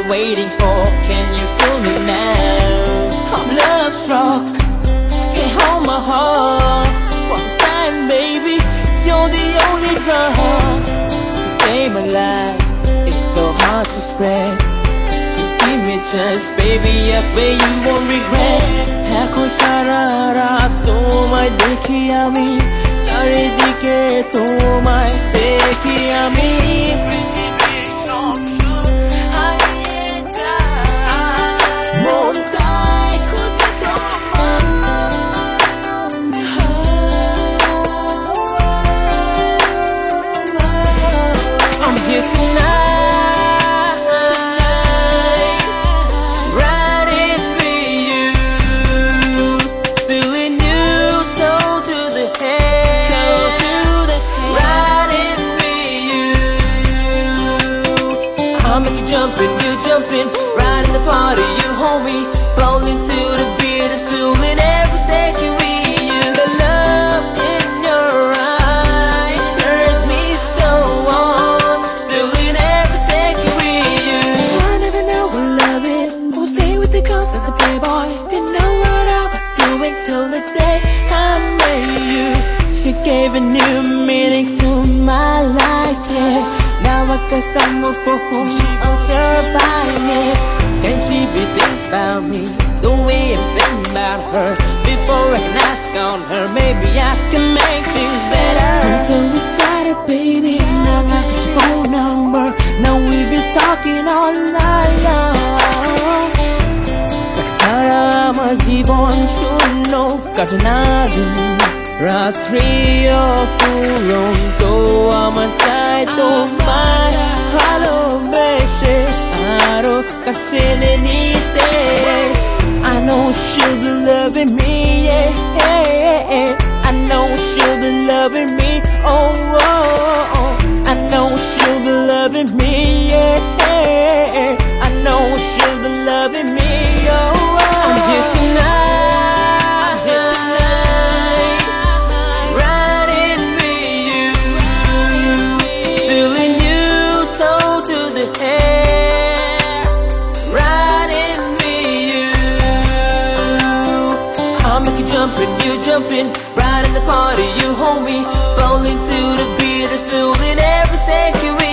you're waiting for. Can you feel me now? I'm love struck, can't hold my heart. One time, baby, you're the only drug to save my life. It's so hard to express. Just give me a chance, baby, I swear you won't regret. এখন সারা রাত তোমায় দেখি আমি, চারিদিকে তোমায় দেখি আমি। পৃথিবীর সব সুখ হারিয়ে যায়, মনটাই খুঁজে তোমায়। I'm here tonight, jumping, you jumping, right in the party, you hold me, falling to the beat and feeling every second with you. The love in your eyes turns me so on, feeling every second with you. I never know what love is, I was playing with the girls at the Playboy, didn't know what I was doing till the day I met you. She gave a new meaning to my life, yeah. Now I got someone for whom I'll survive it. Can she be thinking about me the way I'm thinking about her? Before I can ask on her, maybe I can make things better. I'm so excited, baby. Now I got your phone number. Now we've been talking all night long. Sakatara আমার জীবন শূন্য কাটে না দিন রাত্রিও ফুরন্ত আমার চাই তোমায় ভালোবেসে আরো কাছে নিতে। I know she'll be loving me, yeah, yeah, yeah. I know she'll be loving me, oh, oh, oh. I know she'll be loving me, yeah, yeah, yeah. I know she'll be loving me, oh, oh. I'm here tonight, jumping, you jumping, right in the party, you hold me, falling to the beat and feeling every second.